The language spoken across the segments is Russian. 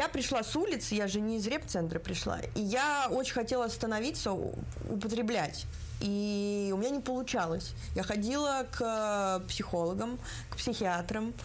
Я пришла с улицы, я же не из реп-центра пришла, и я очень хотела остановиться, употреблять. И у меня не получалось. Я ходила к психологам, к психиатрам,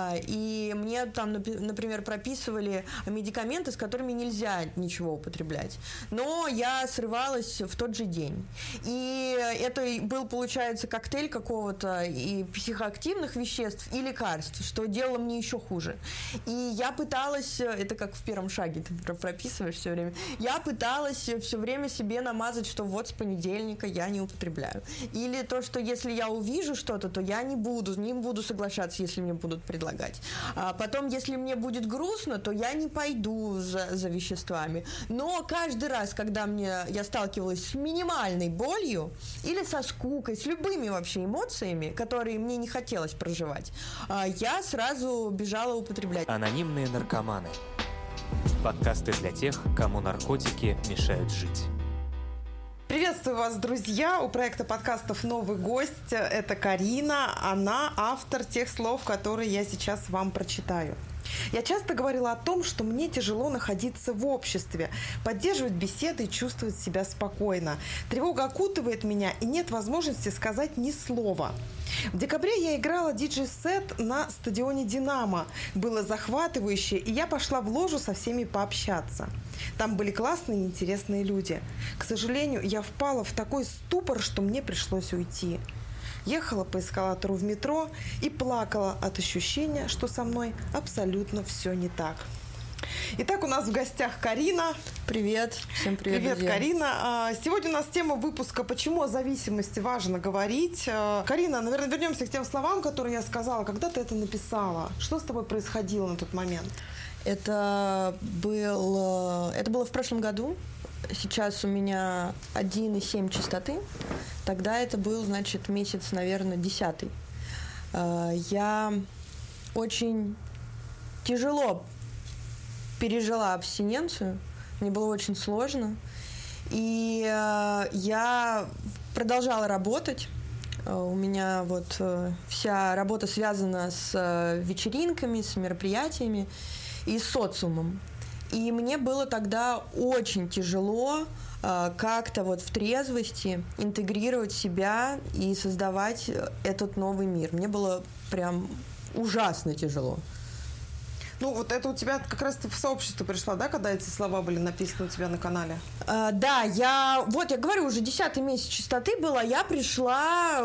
и мне там, например, прописывали медикаменты, с которыми нельзя ничего употреблять. Но я срывалась в тот же день. И это был, получается, коктейль какого-то и психоактивных веществ, и лекарств, что делало мне еще хуже. И я пыталась, это как в первом шаге ты прописываешь все время, я пыталась все время себе намазать, что вот с понедельника я не употребляю. Или то, что если я увижу что-то, то я не буду соглашаться, если мне будут предлагать. А потом, если мне будет грустно, то я не пойду за веществами. Но каждый раз, когда я сталкивалась с минимальной болью или со скукой, с любыми вообще эмоциями, которые мне не хотелось проживать, я сразу бежала употреблять. Анонимные наркоманы. Подкасты для тех, кому наркотики мешают жить. Приветствую вас, друзья! У проекта подкастов новый гость. Это Карина. Она автор тех слов, которые я сейчас вам прочитаю. Я часто говорила о том, что мне тяжело находиться в обществе, поддерживать беседы и чувствовать себя спокойно. Тревога окутывает меня, и нет возможности сказать ни слова. В декабре я играла диджей-сет на стадионе «Динамо». Было захватывающе, и я пошла в ложу со всеми пообщаться. Там были классные и интересные люди. К сожалению, я впала в такой ступор, что мне пришлось уйти. Ехала по эскалатору в метро и плакала от ощущения, что со мной абсолютно все не так. Итак, у нас в гостях Карина. Привет. Всем привет, Привет, друзья. Карина. Сегодня у нас тема выпуска «Почему о зависимости важно говорить». Карина, наверное, вернемся к тем словам, которые я сказала. Когда ты это написала? Что с тобой происходило на тот момент? Это было в прошлом году. Сейчас у меня 1,7 частоты. Тогда это был, значит, месяц, наверное, 10-й. Я очень тяжело пережила абстиненцию. Мне было очень сложно. И я продолжала работать. У меня вот вся работа связана с вечеринками, с мероприятиями и с социумом. И мне было тогда очень тяжело как-то вот в трезвости интегрировать себя и создавать этот новый мир. Мне было прям ужасно тяжело. Ну, вот это у тебя как раз ты в сообщество пришла, да, когда эти слова были написаны у тебя на канале? Да, я говорю, уже 10-й месяц частоты была, я пришла,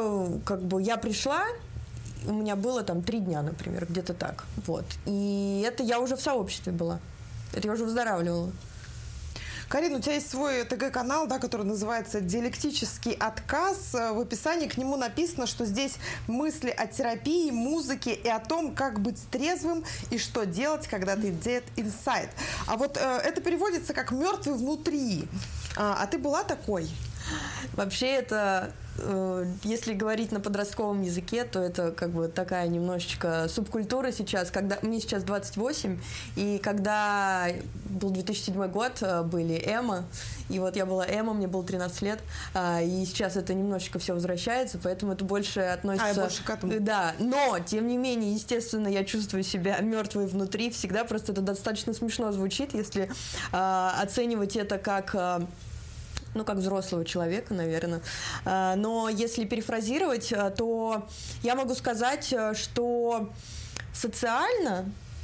у меня было там 3 дня, например, где-то так, вот. И это я уже в сообществе была, это я уже выздоравливала. Карин, у тебя есть свой ТГ-канал, да, который называется «Диалектический отказ». В описании к нему написано, что здесь мысли о терапии, музыке и о том, как быть трезвым и что делать, когда ты dead inside. А вот это переводится как «мертвый внутри». А ты была такой? Вообще это, если говорить на подростковом языке, то это как бы такая немножечко субкультура сейчас, когда мне сейчас 28, и когда был 2007 год, были эмо, и вот я была эмо, мне было 13 лет, и сейчас это немножечко все возвращается, поэтому это больше относится... больше к этому. Да, но, тем не менее, естественно, я чувствую себя мертвой внутри всегда, просто это достаточно смешно звучит, если оценивать это как взрослого человека, наверное. Но если перефразировать, то я могу сказать, что социально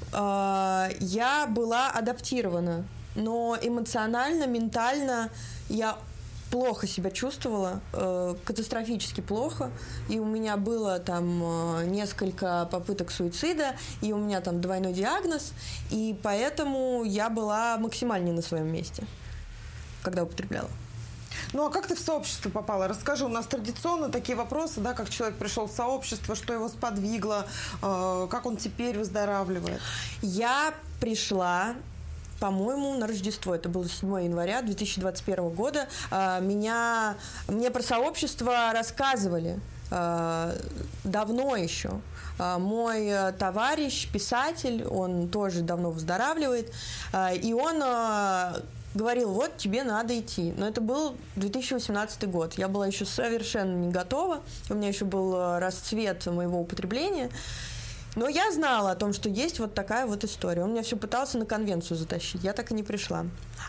я была адаптирована, но эмоционально, ментально я плохо себя чувствовала, катастрофически плохо, и у меня было там несколько попыток суицида, и у меня там двойной диагноз, и поэтому я была максимально не на своем месте, когда употребляла. Ну, а как ты в сообщество попала? Расскажи, у нас традиционно такие вопросы, да, как человек пришел в сообщество, что его сподвигло, как он теперь выздоравливает? Я пришла, по-моему, на Рождество, это было 7 января 2021 года, мне про сообщество рассказывали давно еще. Мой товарищ, писатель, он тоже давно выздоравливает, и он говорил, вот, тебе надо идти. Но это был 2018 год. Я была еще совершенно не готова. У меня еще был расцвет моего употребления. Но я знала о том, что есть вот такая вот история. Он меня все пытался на конвенцию затащить. Я так и не пришла.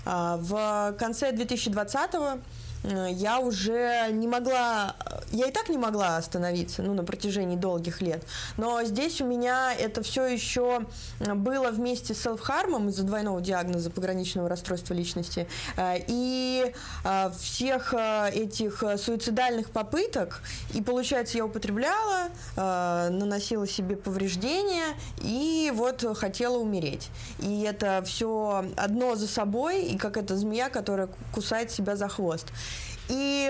В конце 2020-го я уже не могла, я и так не могла остановиться, на протяжении долгих лет, но здесь у меня это все еще было вместе с селф-хармом из-за двойного диагноза пограничного расстройства личности и всех этих суицидальных попыток, и получается я употребляла, наносила себе повреждения и вот хотела умереть. И это все одно за собой, и как эта змея, которая кусает себя за хвост. И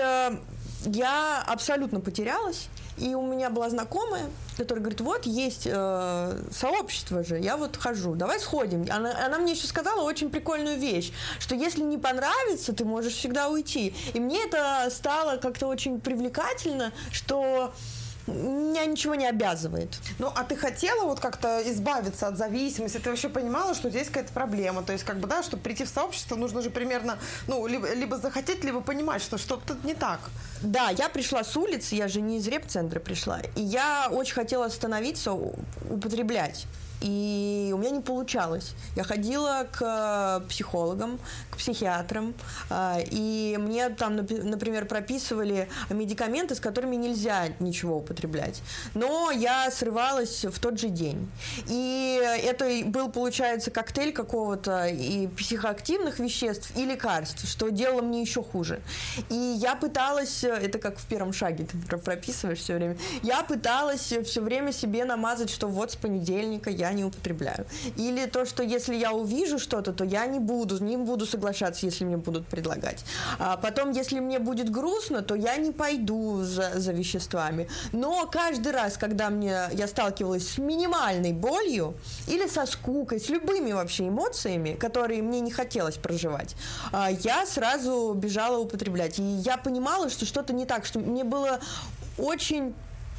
я абсолютно потерялась, и у меня была знакомая, которая говорит, вот есть сообщество же, я вот хожу, давай сходим. Она мне еще сказала очень прикольную вещь, что если не понравится, ты можешь всегда уйти. И мне это стало как-то очень привлекательно, что меня ничего не обязывает. Ну, а ты хотела вот как-то избавиться от зависимости? Ты вообще понимала, что здесь какая-то проблема? То есть, чтобы прийти в сообщество, нужно же примерно, либо захотеть, либо понимать, что что-то не так. Да, я пришла с улицы, я же не из реп-центра пришла, и я очень хотела остановиться, употреблять. И у меня не получалось. Я ходила к психологам, к психиатрам, и мне там, например, прописывали медикаменты, с которыми нельзя ничего употреблять. Но я срывалась в тот же день. И это был, получается, коктейль какого-то и психоактивных веществ, и лекарств, что делало мне еще хуже. И я пыталась, это как в первом шаге ты прописываешь все время, я пыталась все время себе намазать, что вот с понедельника я не употребляю. Или то, что если я увижу что-то, то я не буду соглашаться, если мне будут предлагать. А потом, если мне будет грустно, то я не пойду за веществами. Но каждый раз, когда я сталкивалась с минимальной болью или со скукой, с любыми вообще эмоциями, которые мне не хотелось проживать, я сразу бежала употреблять. И я понимала, что что-то не так, что мне было очень...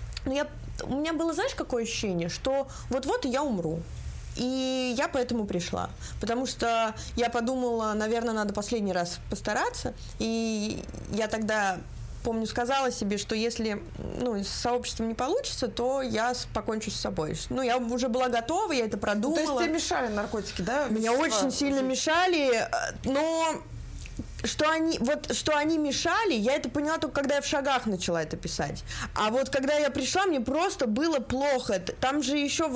У меня было, знаешь, какое ощущение, что вот-вот и я умру. И я поэтому пришла. Потому что я подумала, наверное, надо последний раз постараться. И я тогда, помню, сказала себе, что если с сообществом не получится, то я покончу с собой. Я уже была готова, я это продумала. То есть тебе мешали наркотики, да? Меня очень сильно мешали, но... Что они мешали, я это поняла только когда я в шагах начала это писать. А вот когда я пришла, мне просто было плохо. Там же еще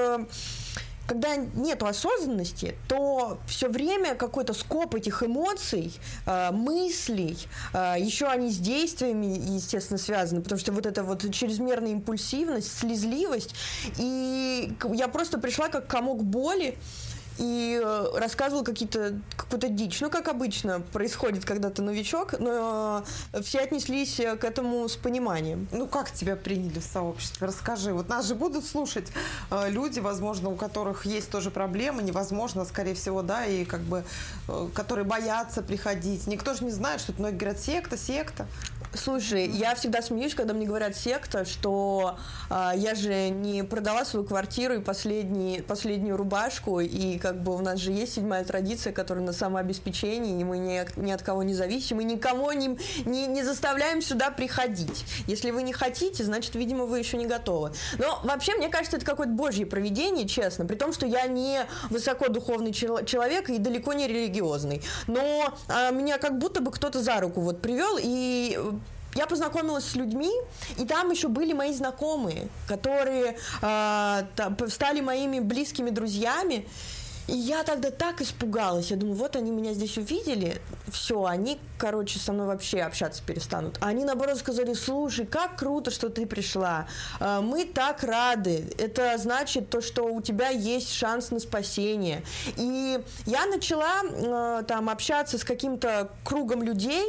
когда нету осознанности, то все время какой-то скоп этих эмоций, мыслей, еще они с действиями, естественно, связаны, потому что вот эта вот чрезмерная импульсивность, слезливость. И я просто пришла как комок боли, и рассказывала какую-то дичь. Как обычно происходит, когда ты новичок, но все отнеслись к этому с пониманием. Как тебя приняли в сообществе? Расскажи. Вот нас же будут слушать люди, возможно, у которых есть тоже проблемы, невозможно, скорее всего, да, и которые боятся приходить. Никто же не знает, что это, многие говорят, секта. Слушай, я всегда смеюсь, когда мне говорят секта, что я же не продала свою квартиру и последнюю рубашку, и у нас же есть 7-я традиция, которая на самообеспечении, и мы ни от кого не зависим, и никого не заставляем сюда приходить. Если вы не хотите, значит, видимо, вы еще не готовы. Но вообще, мне кажется, это какое-то божье провидение, честно, при том, что я не высокодуховный человек и далеко не религиозный. Но меня как будто бы кто-то за руку привел, и я познакомилась с людьми, и там еще были мои знакомые, которые стали моими близкими друзьями. И я тогда так испугалась. Я думаю, вот они меня здесь увидели, все, они, со мной вообще общаться перестанут. А они, наоборот, сказали, слушай, как круто, что ты пришла. Мы так рады. Это значит то, что у тебя есть шанс на спасение. И я начала общаться с каким-то кругом людей,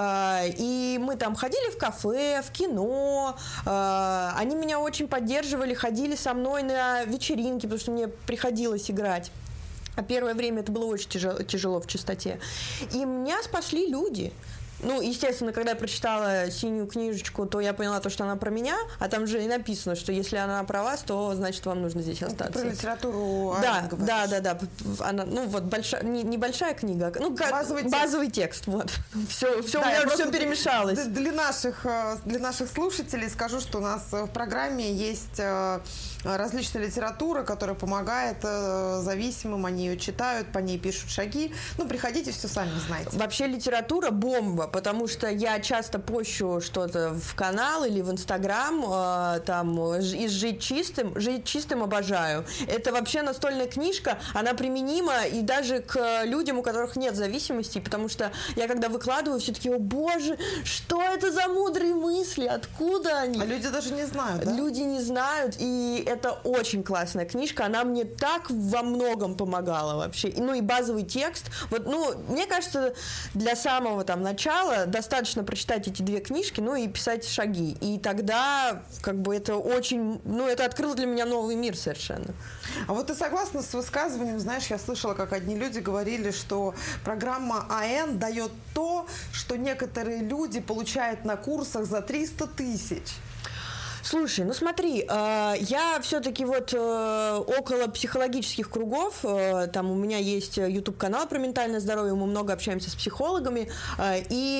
и мы ходили в кафе, в кино. Они меня очень поддерживали, ходили со мной на вечеринки, потому что мне приходилось играть. А первое время это было очень тяжело в чистоте. И меня спасли люди. Ну, естественно, когда я прочитала «Синюю книжечку», то я поняла то, что она про меня, а там же и написано, что если она про вас, то значит вам нужно здесь остаться. Про литературу да. Она, ну, вот небольшая книга, ну, как базовый текст, вот. Все у меня все перемешалось. Для наших слушателей скажу, что у нас в программе есть различная литература, которая помогает зависимым, они ее читают, по ней пишут шаги. Ну, приходите, все сами знаете. Вообще литература бомба, потому что я часто пощу что-то в канал или в Инстаграм, там, из «Жить чистым». «Жить чистым» обожаю. Это вообще настольная книжка, она применима и даже к людям, у которых нет зависимости, потому что я когда выкладываю, все таки: о боже, что это за мудрые мысли, откуда они? А люди даже не знают, да? Люди не знают, и это очень классная книжка, она мне так во многом помогала вообще. Ну и базовый текст. Вот, ну, мне кажется, для самого там начала достаточно прочитать эти две книжки, ну и писать шаги. И тогда как бы это очень, ну, это открыло для меня новый мир совершенно. А вот ты согласна с высказыванием, знаешь, я слышала, как одни люди говорили, что программа АН дает то, что некоторые люди получают на курсах за 300 тысяч. Слушай, ну смотри, я все-таки вот около психологических кругов, там у меня есть YouTube-канал про ментальное здоровье, мы много общаемся с психологами, и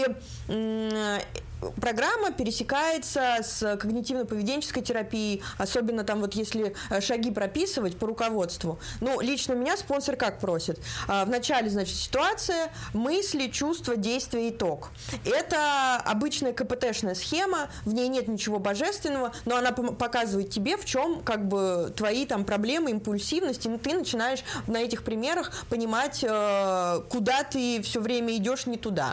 программа пересекается с когнитивно-поведенческой терапией, особенно там вот если шаги прописывать по руководству. Ну, лично меня спонсор как просит? Вначале, значит, ситуация, мысли, чувства, действия, итог. Это обычная КПТ-шная схема, в ней нет ничего божественного, но она показывает тебе, в чем как бы твои там проблемы, импульсивность, и ты начинаешь на этих примерах понимать, куда ты все время идешь не туда.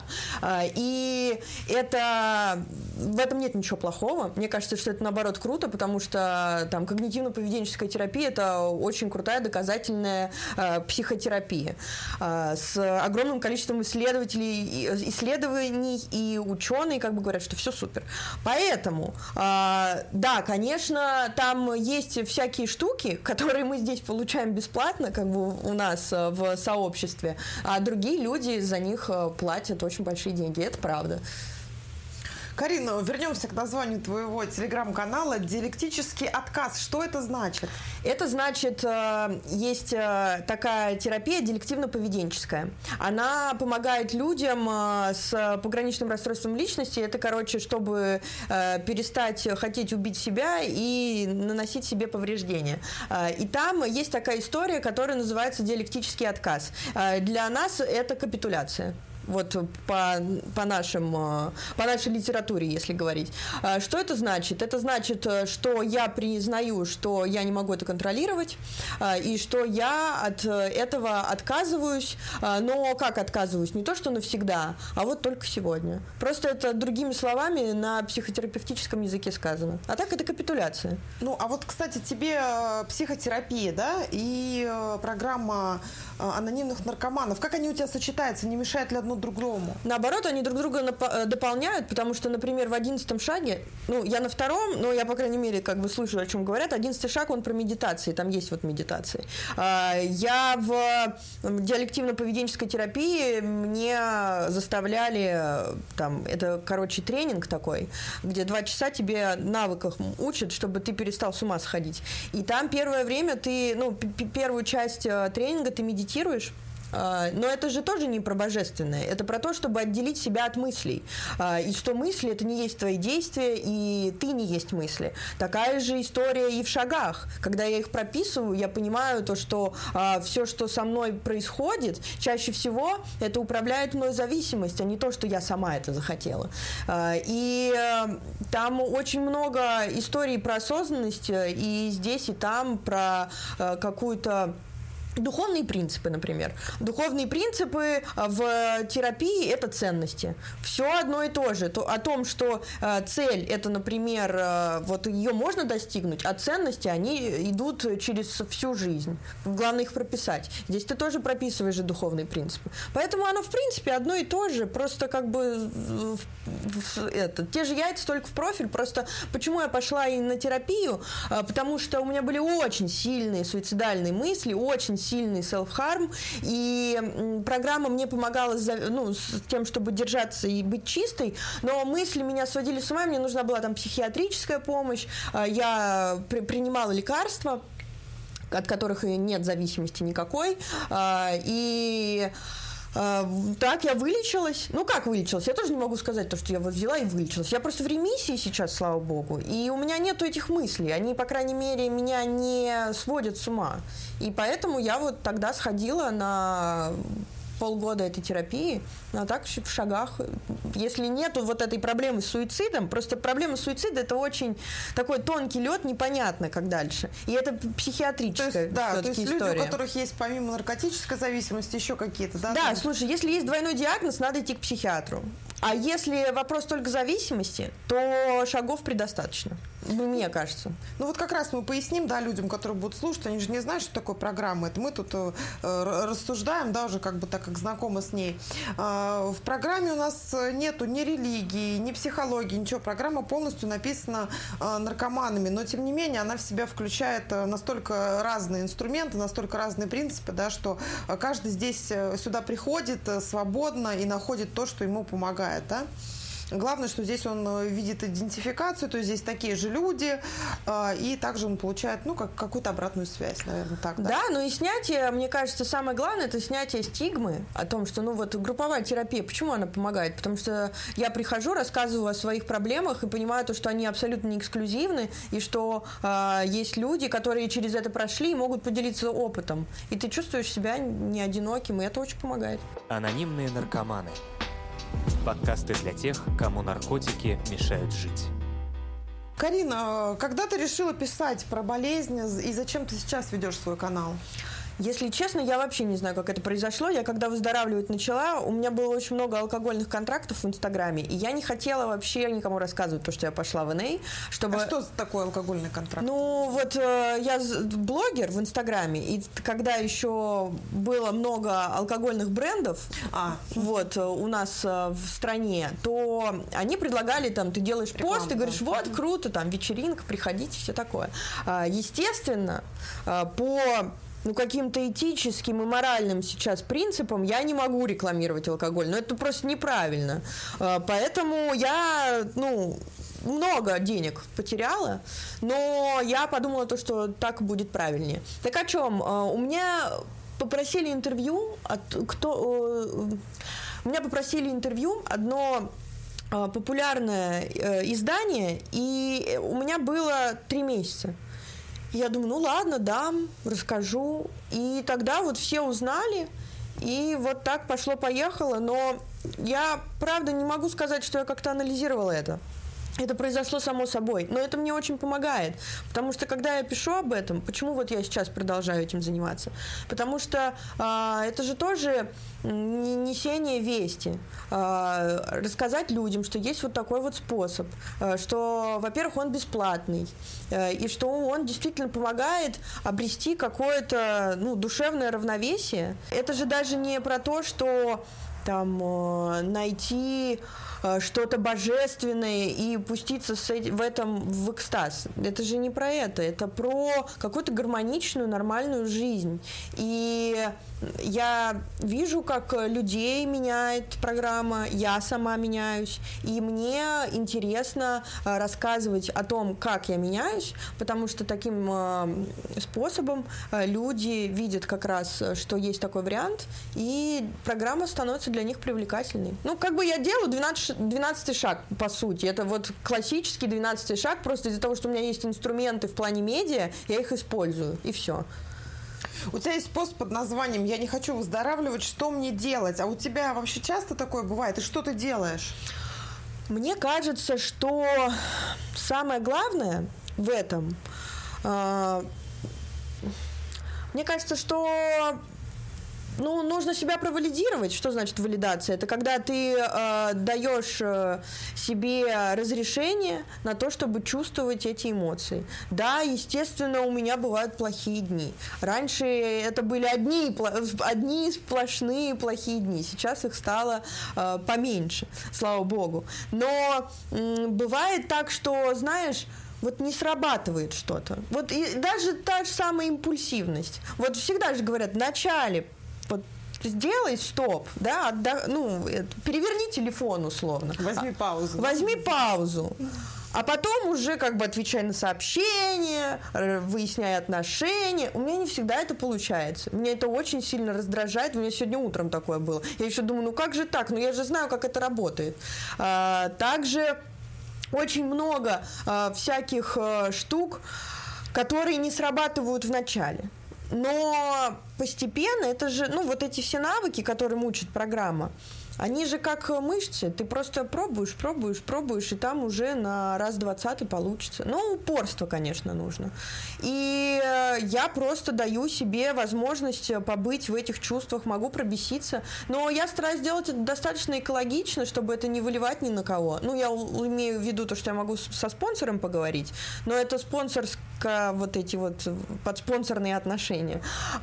И это в этом нет ничего плохого. Мне кажется, что это наоборот круто, потому что там когнитивно-поведенческая терапия – это очень крутая доказательная психотерапия с огромным количеством исследований, и ученые как бы говорят, что все супер. Поэтому, да, конечно, там есть всякие штуки, которые мы здесь получаем бесплатно, как бы у нас в сообществе, а другие люди за них платят очень большие деньги. Это правда. Карина, вернемся к названию твоего телеграм-канала «Диалектический отказ». Что это значит? Это значит, есть такая терапия диалективно-поведенческая. Она помогает людям с пограничным расстройством личности. Это, короче, чтобы перестать хотеть убить себя и наносить себе повреждения. И там есть такая история, которая называется «Диалектический отказ». Для нас это капитуляция. Вот по нашей литературе, если говорить. Что это значит? Это значит, что я признаю, что я не могу это контролировать, и что я от этого отказываюсь, но как отказываюсь? Не то, что навсегда, а вот только сегодня. Просто это другими словами на психотерапевтическом языке сказано. А так это капитуляция. Ну, а вот, кстати, тебе психотерапия, да, и программа анонимных наркоманов, как они у тебя сочетаются? Не мешает ли одно другому? Наоборот, они друг друга дополняют, потому что, например, в 11 шаге, ну, я на втором, но я, по крайней мере, как бы слышу, о чем говорят, 11 шаг, он про медитации, там есть вот медитации. Я в диалективно-поведенческой терапии, мне заставляли, там, это, короче, тренинг такой, где 2 часа тебе навыках учат, чтобы ты перестал с ума сходить. И там первое время ты, ну, первую часть тренинга ты медитируешь, но это же тоже не про божественное, это про то, чтобы отделить себя от мыслей. И что мысли – это не есть твои действия, и ты не есть мысли. Такая же история и в шагах. Когда я их прописываю, я понимаю то, что все, что со мной происходит, чаще всего это управляет мной зависимость, а не то, что я сама это захотела. И там очень много историй про осознанность, и здесь, и там про какую-то духовные принципы, например. Духовные принципы в терапии – это ценности. Все одно и то же. О том, что цель – это, например, вот ее можно достигнуть, а ценности, они идут через всю жизнь. Главное их прописать. Здесь ты тоже прописываешь же духовные принципы. Поэтому оно, в принципе, одно и то же. Просто как бы те же яйца, только в профиль. Просто почему я пошла и на терапию? Потому что у меня были очень сильные суицидальные мысли, очень сильный self-harm, и программа мне помогала с тем, чтобы держаться и быть чистой, но мысли меня сводили с ума, мне нужна была там психиатрическая помощь, я принимала лекарства, от которых и нет зависимости никакой, и так я вылечилась. Ну, как вылечилась? Я тоже не могу сказать то, что я вот взяла и вылечилась. Я просто в ремиссии сейчас, слава богу. И у меня нету этих мыслей. Они, по крайней мере, меня не сводят с ума. И поэтому я вот тогда сходила на полгода этой терапии, а так в шагах. Если нету вот этой проблемы с суицидом, просто проблема суицида — это очень такой тонкий лед, непонятно, как дальше. И это психиатрическая то есть история. люди, у которых есть помимо наркотической зависимости еще какие-то, да? Да, слушай, если есть двойной диагноз, надо идти к психиатру. А если вопрос только зависимости, то шагов предостаточно. Мне кажется. Ну вот как раз мы поясним, да, людям, которые будут слушать, они же не знают, что такое программа. Это мы тут рассуждаем, да, уже как бы так как знакомы с ней. В программе у нас нету ни религии, ни психологии, ничего. Программа полностью написана наркоманами, но тем не менее она в себя включает настолько разные инструменты, настолько разные принципы, да, что каждый здесь сюда приходит свободно и находит то, что ему помогает, да. Главное, что здесь он видит идентификацию, то есть здесь такие же люди, и также он получает, какую-то обратную связь, наверное, так, да? Да, но и снятие, мне кажется, самое главное, это снятие стигмы о том, что, групповая терапия, почему она помогает? Потому что я прихожу, рассказываю о своих проблемах и понимаю то, что они абсолютно не эксклюзивны, и что есть люди, которые через это прошли и могут поделиться опытом. И ты чувствуешь себя не одиноким, и это очень помогает. Анонимные наркоманы. Подкасты для тех, кому наркотики мешают жить. Карина, когда ты решила писать про болезнь и зачем ты сейчас ведешь свой канал? Если честно, я вообще не знаю, как это произошло. Я когда выздоравливать начала, у меня было очень много алкогольных контрактов в Инстаграме, и я не хотела вообще никому рассказывать то, что я пошла в НА, чтобы... А что такое алкогольный контракт? Я блогер в Инстаграме, и когда еще было много алкогольных брендов у нас в стране, то они предлагали, ты делаешь пост, и говоришь, вот, круто, вечеринка, приходите, все такое. Естественно, по каким-то этическим и моральным сейчас принципам я не могу рекламировать алкоголь. Но это просто неправильно. Поэтому я, много денег потеряла, но я подумала, что так будет правильнее. Так о чем? У меня попросили интервью одно популярное издание, и у меня было 3 месяца. Я думаю, ладно, дам, расскажу. И тогда все узнали, и вот так пошло-поехало. Но я, правда, не могу сказать, что я как-то анализировала это. Это произошло само собой. Но это мне очень помогает. Потому что, когда я пишу об этом, почему я сейчас продолжаю этим заниматься? Потому что это же тоже несение вести. Рассказать людям, что есть такой способ. Что, во-первых, он бесплатный. И что он действительно помогает обрести какое-то душевное равновесие. Это же даже не про то, что найти что-то божественное и пуститься в экстаз. Это же не про это. Это про какую-то гармоничную, нормальную жизнь. И я вижу, как людей меняет программа, я сама меняюсь, и мне интересно рассказывать о том, как я меняюсь, потому что таким способом люди видят как раз, что есть такой вариант, и программа становится для них привлекательной. Я делаю 12-й шаг, по сути. Это классический 12-й шаг, просто из-за того, что у меня есть инструменты в плане медиа, я их использую, и все. У тебя есть пост под названием «Я не хочу выздоравливать, что мне делать?» А у тебя вообще часто такое бывает? И что ты делаешь? Мне кажется, что самое главное в этом... Мне кажется, что... нужно себя провалидировать. Что значит валидация? Это когда ты даешь себе разрешение на то, чтобы чувствовать эти эмоции. Да, естественно, у меня бывают плохие дни. Раньше это были одни сплошные плохие дни. Сейчас их стало поменьше, слава богу. Но бывает так, что, знаешь, вот не срабатывает что-то. Вот и даже та же самая импульсивность. Вот всегда же говорят, в начале вот сделай стоп, да, переверни телефон условно. Возьми паузу. Возьми паузу. А потом уже как бы отвечай на сообщения, выясняй отношения. У меня не всегда это получается. Меня это очень сильно раздражает. У меня сегодня утром такое было. Я еще думаю, как же так? Я же знаю, как это работает. Также очень много всяких штук, которые не срабатывают в начале. Но постепенно это же, вот эти все навыки, которые мучит программа, они же как мышцы, ты просто пробуешь, и там уже на раз 20 получится. Упорство, конечно, нужно. И я просто даю себе возможность побыть в этих чувствах, могу пробеситься, но я стараюсь сделать это достаточно экологично, чтобы это не выливать ни на кого. Я имею в виду то, что я могу со спонсором поговорить, но это вот эти вот подспонсорные отношения.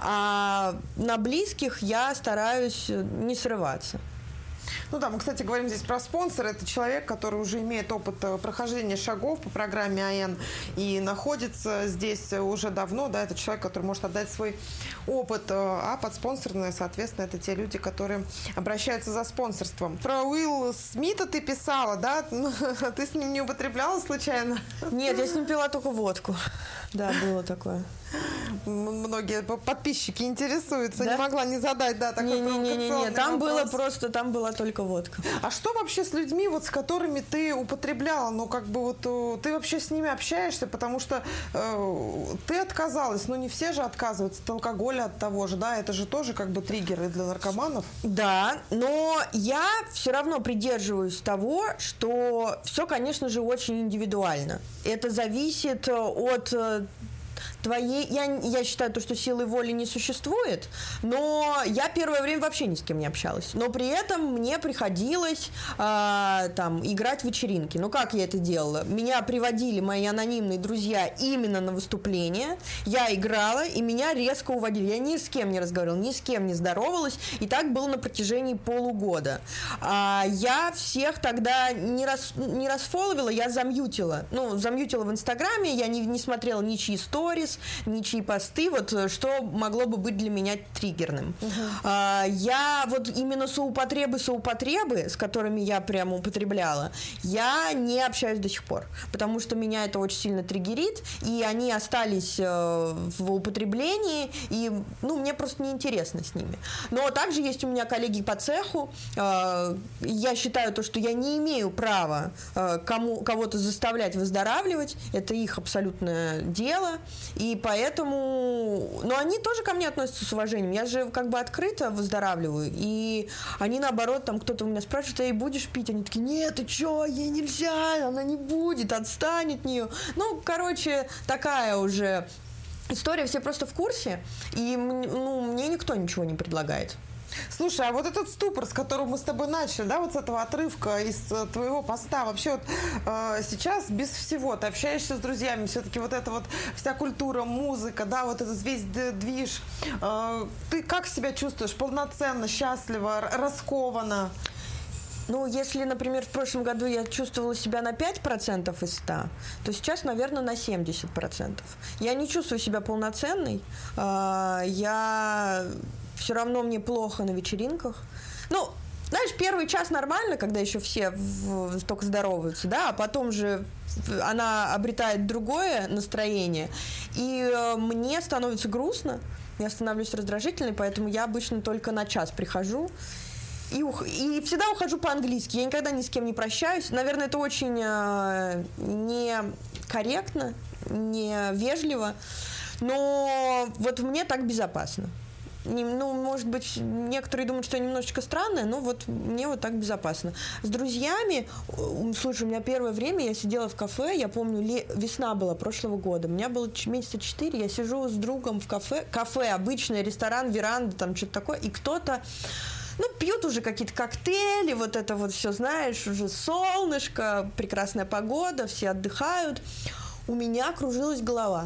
А на близких я стараюсь не срываться. Мы, кстати, говорим здесь про спонсора. Это человек, который уже имеет опыт прохождения шагов по программе АН и находится здесь уже давно. Да, это человек, который может отдать свой опыт. А подспонсорные, соответственно, это те люди, которые обращаются за спонсорством. Про Уилла Смита ты писала, да? Ты с ним не употребляла случайно? Нет, я с ним пила только водку. Да, было такое. Многие подписчики интересуются, да? Не могла не задать, да, такой провокационный вопрос. Там была только водка. А что вообще с людьми, с которыми ты употребляла? Ты вообще с ними общаешься, потому что ты отказалась, не все же отказываются от алкоголя, от того же, да, это же тоже как бы триггеры для наркоманов. Да, но я все равно придерживаюсь того, что все, конечно же, очень индивидуально. Это зависит от твоей... Я считаю, что силы воли не существует, но я первое время вообще ни с кем не общалась. Но при этом мне приходилось играть в вечеринки. Как я это делала? Меня приводили мои анонимные друзья именно на выступление. Я играла, и меня резко уводили. Я ни с кем не разговаривала, ни с кем не здоровалась. И так было на протяжении полугода. Я всех тогда не расфоловила, я замьютила. Замьютила в Инстаграме, я не смотрела ничьи сторис, ничьи посты, что могло бы быть для меня триггерным. Я именно соупотребы, с которыми я прямо употребляла, я не общаюсь до сих пор, потому что меня это очень сильно триггерит, и они остались в употреблении, и мне просто неинтересно с ними. Но также есть у меня коллеги по цеху, я считаю что я не имею права кого-то заставлять выздоравливать, это их абсолютное дело, и поэтому... Но они тоже ко мне относятся с уважением. Я же как бы открыто выздоравливаю. И они, наоборот, кто-то у меня спрашивает, ты будешь пить? Они такие, нет, ты что, ей нельзя, она не будет, отстань от нее. Такая уже история, все просто в курсе. И мне никто ничего не предлагает. Слушай, а этот ступор, с которого мы с тобой начали, да, с этого отрывка из твоего поста, вообще сейчас без всего ты общаешься с друзьями, все-таки эта вся культура, музыка, да, этот весь движ, ты как себя чувствуешь? Полноценно, счастливо, раскованно? Если, например, в прошлом году я чувствовала себя на 5% из 100, то сейчас, наверное, на 70%. Я не чувствую себя полноценной, все равно мне плохо на вечеринках. Знаешь, первый час нормально, когда еще все только здороваются, да, а потом же она обретает другое настроение, и мне становится грустно, я становлюсь раздражительной, поэтому я обычно только на час прихожу и всегда ухожу по-английски. Я никогда ни с кем не прощаюсь. Наверное, это очень некорректно, невежливо, но мне так безопасно. Может быть, некоторые думают, что я немножечко странная, но мне так безопасно. С друзьями, слушай, у меня первое время я сидела в кафе, я помню, весна была прошлого года, у меня было месяца 4, я сижу с другом в кафе, обычный ресторан, веранда, там что-то такое, и кто-то пьют уже какие-то коктейли, это все, знаешь, уже солнышко, прекрасная погода, все отдыхают. У меня кружилась голова.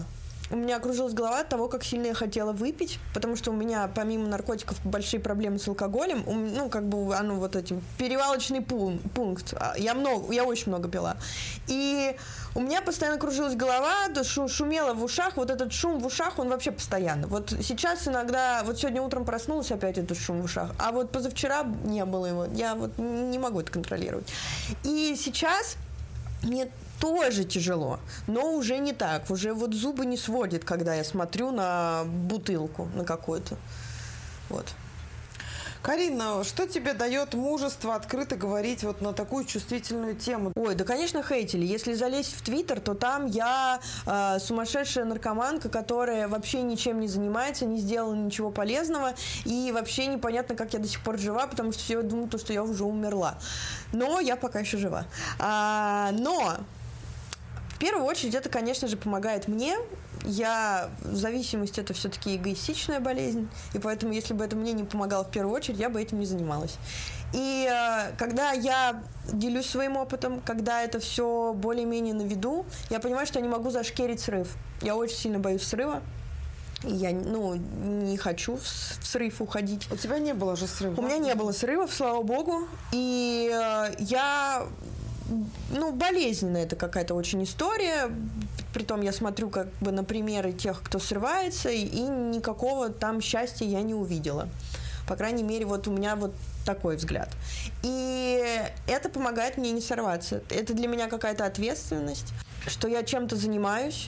у меня кружилась голова от того, как сильно я хотела выпить, потому что у меня помимо наркотиков большие проблемы с алкоголем, ну, как бы оно вот этим, перевалочный пункт. Я очень много пила. И у меня постоянно кружилась голова, шумело в ушах, вот этот шум в ушах, он вообще постоянно. Вот сейчас иногда, вот сегодня утром проснулась, опять этот шум в ушах, а вот позавчера не было его, я вот не могу это контролировать. И сейчас мне тоже тяжело, но уже не так, уже вот зубы не сводит, когда я смотрю на бутылку, на какую-то, вот. Карина, что тебе дает мужество открыто говорить вот на такую чувствительную тему? Ой, да, конечно, хейтили. Если залезть в Твиттер, то там я сумасшедшая наркоманка, которая вообще ничем не занимается, не сделала ничего полезного, и вообще непонятно, как я до сих пор жива, потому что все думают, что я уже умерла. Но я пока еще жива. Но в первую очередь это, конечно же, помогает мне. Зависимость – это все-таки эгоистичная болезнь, и поэтому, если бы это мне не помогало в первую очередь, я бы этим не занималась. И когда я делюсь своим опытом, когда это все более-менее на виду, я понимаю, что я не могу зашкерить срыв. Я очень сильно боюсь срыва. И я, не хочу в срыв уходить. У тебя не было же срыва? У меня не было срывов, слава богу. И я... болезненная это какая-то очень история. Притом я смотрю как бы на примеры тех, кто срывается, и никакого там счастья я не увидела. По крайней мере, вот у меня вот такой взгляд. И это помогает мне не сорваться. Это для меня какая-то ответственность, что я чем-то занимаюсь,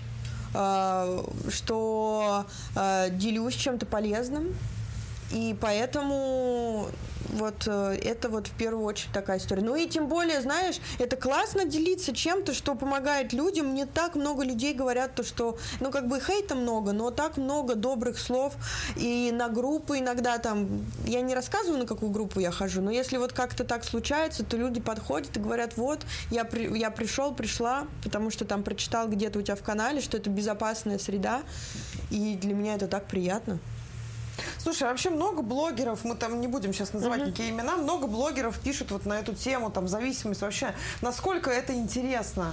что делюсь чем-то полезным. И поэтому вот это вот в первую очередь такая история. Ну и тем более, знаешь, это классно делиться чем-то, что помогает людям. Мне так много людей говорят, то, что, как бы хейта много, но так много добрых слов. И на группы иногда там, я не рассказываю, на какую группу я хожу, но если вот как-то так случается, то люди подходят и говорят, вот, я пришла, потому что там прочитал где-то у тебя в канале, что это безопасная среда. И для меня это так приятно. Слушай, а вообще много блогеров, мы там не будем сейчас называть никакие имена, много блогеров пишут вот на эту тему, там, зависимость вообще. Насколько это интересно?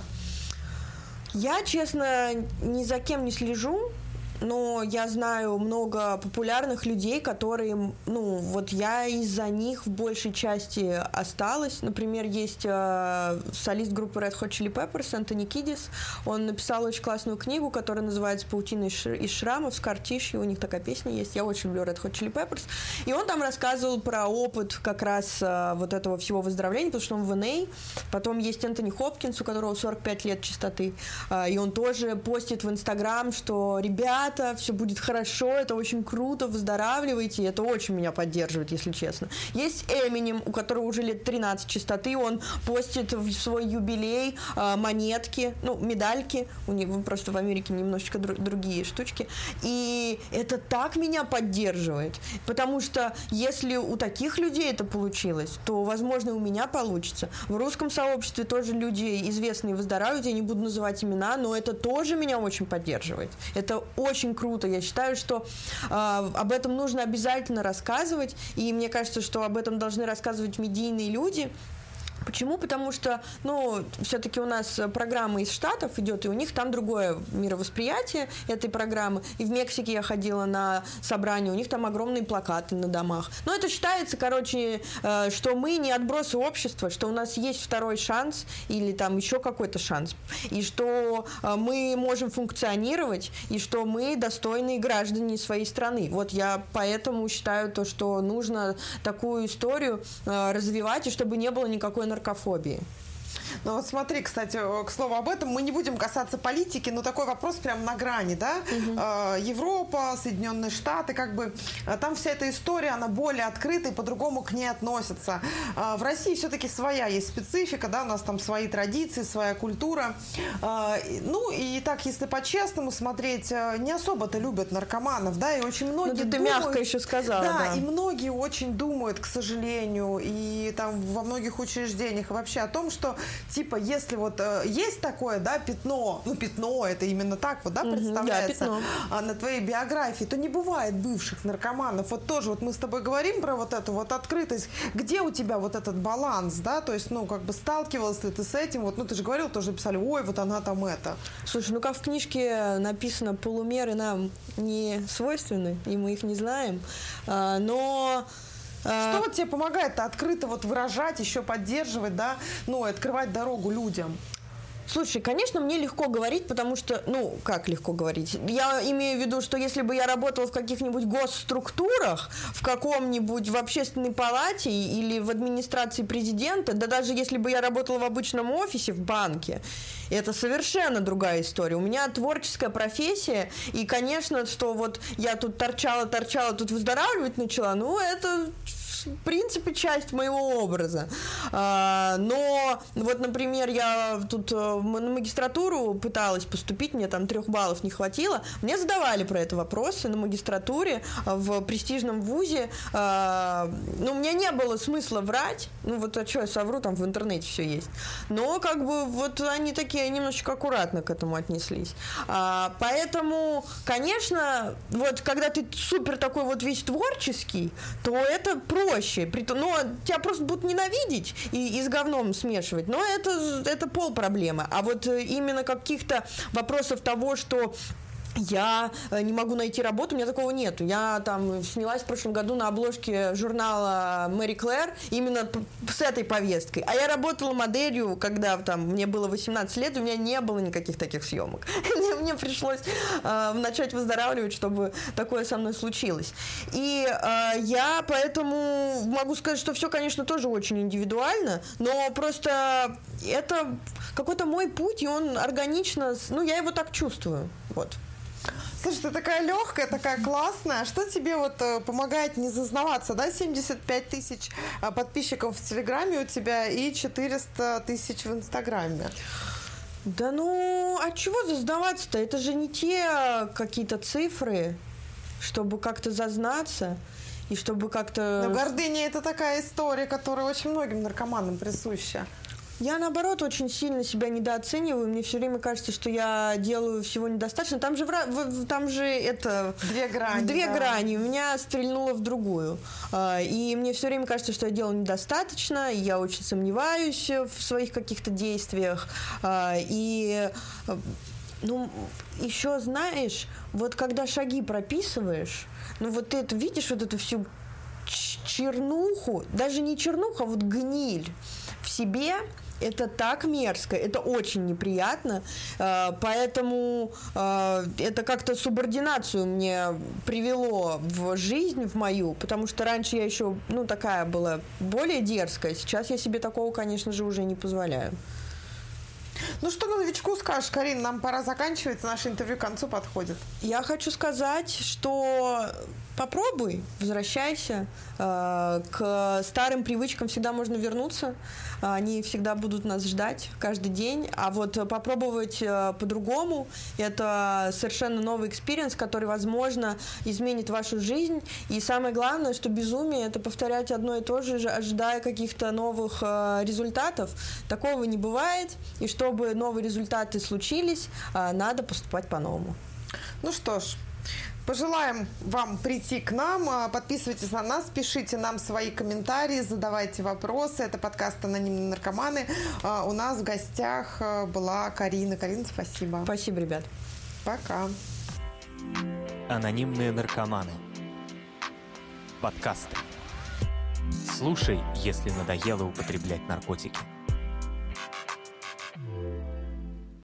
Я, честно, ни за кем не слежу, но я знаю много популярных людей, которые, вот я из-за них в большей части осталась. Например, есть солист группы Red Hot Chili Peppers Энтони Кидис. Он написал очень классную книгу, которая называется «Паутина из шрамов», «Scar Tissue». У них такая песня есть. Я очень люблю Red Hot Chili Peppers. И он там рассказывал про опыт как раз вот этого всего выздоровления, потому что он в НА. Потом есть Энтони Хопкинс, у которого 45 лет чистоты. И он тоже постит в Инстаграм, что ребята, все будет хорошо, это очень круто, выздоравливайте, это очень меня поддерживает, если честно. Есть Эминем, у которого уже лет 13 чистоты, он постит в свой юбилей монетки, медальки, у него просто в Америке немножечко другие штучки, и это так меня поддерживает, потому что если у таких людей это получилось, то, возможно, у меня получится. В русском сообществе тоже люди известные выздоравливают, я не буду называть имена, но это тоже меня очень поддерживает. Это очень круто. Я считаю, что об этом нужно обязательно рассказывать, и мне кажется, что об этом должны рассказывать медийные люди. Почему? Потому что, все-таки у нас программа из Штатов идет, и у них там другое мировосприятие этой программы. И в Мексике я ходила на собрание, у них там огромные плакаты на домах. Но это считается, что мы не отбросы общества, что у нас есть второй шанс или там еще какой-то шанс, и что мы можем функционировать, и что мы достойные граждане своей страны. Вот я поэтому считаю то, что нужно такую историю развивать, и чтобы не было никакой наркофобии. Ну вот смотри, кстати, к слову об этом, мы не будем касаться политики, но такой вопрос прям на грани, да? Европа, Соединенные Штаты, там вся эта история, она более открыта и по-другому к ней относятся. В России все-таки своя есть специфика, да, у нас там свои традиции, своя культура. И так, если по-честному смотреть, не особо-то любят наркоманов, да, и очень многие ты мягко еще сказала. Да, и многие очень думают, к сожалению, и там во многих учреждениях вообще о том, что типа, если вот есть такое, да, пятно, ну, пятно, это именно так вот, да, представляется, на твоей биографии, то не бывает бывших наркоманов. Вот тоже вот мы с тобой говорим про вот эту вот открытость. Где у тебя вот этот баланс, да, то есть, ну, как бы сталкивалась ли ты с этим, вот, ну, ты же говорил, тоже писали, ой, вот она там это. Слушай, ну, как в книжке написано, полумеры нам не свойственны, и мы их не знаем, но... Что вот тебе помогает-то открыто вот выражать, еще поддерживать, да, ну, и открывать дорогу людям? Слушай, конечно, мне легко говорить, потому что, ну, как легко говорить? Я имею в виду, что если бы я работала в каких-нибудь госструктурах, в каком-нибудь, в общественной палате или в администрации президента, да даже если бы я работала в обычном офисе, в банке, это совершенно другая история. У меня творческая профессия, и, конечно, что вот я тут торчала, тут выздоравливать начала, ну, это... в принципе, часть моего образа. Но вот, например, я тут на магистратуру пыталась поступить, мне там 3 баллов не хватило. Мне задавали про это вопросы на магистратуре в престижном вузе. Ну, у меня не было смысла врать. Ну, вот а что я совру, там в интернете все есть. Но как бы вот они такие немножечко аккуратно к этому отнеслись. Поэтому, конечно, вот когда ты супер такой вот весь творческий, то это проще. Но тебя просто будут ненавидеть и с говном смешивать. Но это пол проблемы. А вот именно каких-то вопросов того, что я не могу найти работу, у меня такого нету. Я там снялась в прошлом году на обложке журнала Мэри Клэр именно с этой повесткой. А я работала моделью, когда там мне было 18 лет, у меня не было никаких таких съемок. Мне пришлось начать выздоравливать, чтобы такое со мной случилось. И я поэтому могу сказать, что все, конечно, тоже очень индивидуально, но просто это какой-то мой путь, и он органично, ну, я его так чувствую. Вот. Слушай, ты такая легкая, такая классная. Что тебе вот помогает не зазнаваться, да? 75 тысяч подписчиков в Телеграме у тебя и 400 тысяч в Инстаграме. Да ну, а чего зазнаваться-то? Это же не те какие-то цифры, чтобы как-то зазнаться и чтобы как-то... Но гордыня – это такая история, которая очень многим наркоманам присуща. Я, наоборот, очень сильно себя недооцениваю. Мне все время кажется, что я делаю всего недостаточно. Там же это... Две грани. Две грани. У меня стрельнуло в другую. И мне все время кажется, что я делаю недостаточно. И я очень сомневаюсь в своих каких-то действиях. И... Ну, еще, знаешь, вот когда шаги прописываешь, ну, вот ты это видишь, вот эту всю чернуху, даже не чернуху, а вот гниль в себе, это так мерзко, это очень неприятно, поэтому это как-то субординацию мне привело в жизнь, в мою, потому что раньше я еще, ну, такая была более дерзкая, сейчас я себе такого, конечно же, уже не позволяю. Ну, что новичку скажешь, Карин? Нам пора заканчивать, наше интервью к концу подходит. Я хочу сказать, что попробуй, возвращайся. К старым привычкам всегда можно вернуться. Они всегда будут нас ждать каждый день. А вот попробовать по-другому – это совершенно новый экспириенс, который, возможно, изменит вашу жизнь. И самое главное, что безумие – это повторять одно и то же, ожидая каких-то новых результатов. Такого не бывает. И чтобы новые результаты случились, надо поступать по-новому. Ну что ж, пожелаем вам прийти к нам. Подписывайтесь на нас, пишите нам свои комментарии, задавайте вопросы. Это подкаст «Анонимные наркоманы». У нас в гостях была Карина. Карина, спасибо. Спасибо, ребят. Пока. «Анонимные наркоманы». Подкасты. Слушай, если надоело употреблять наркотики.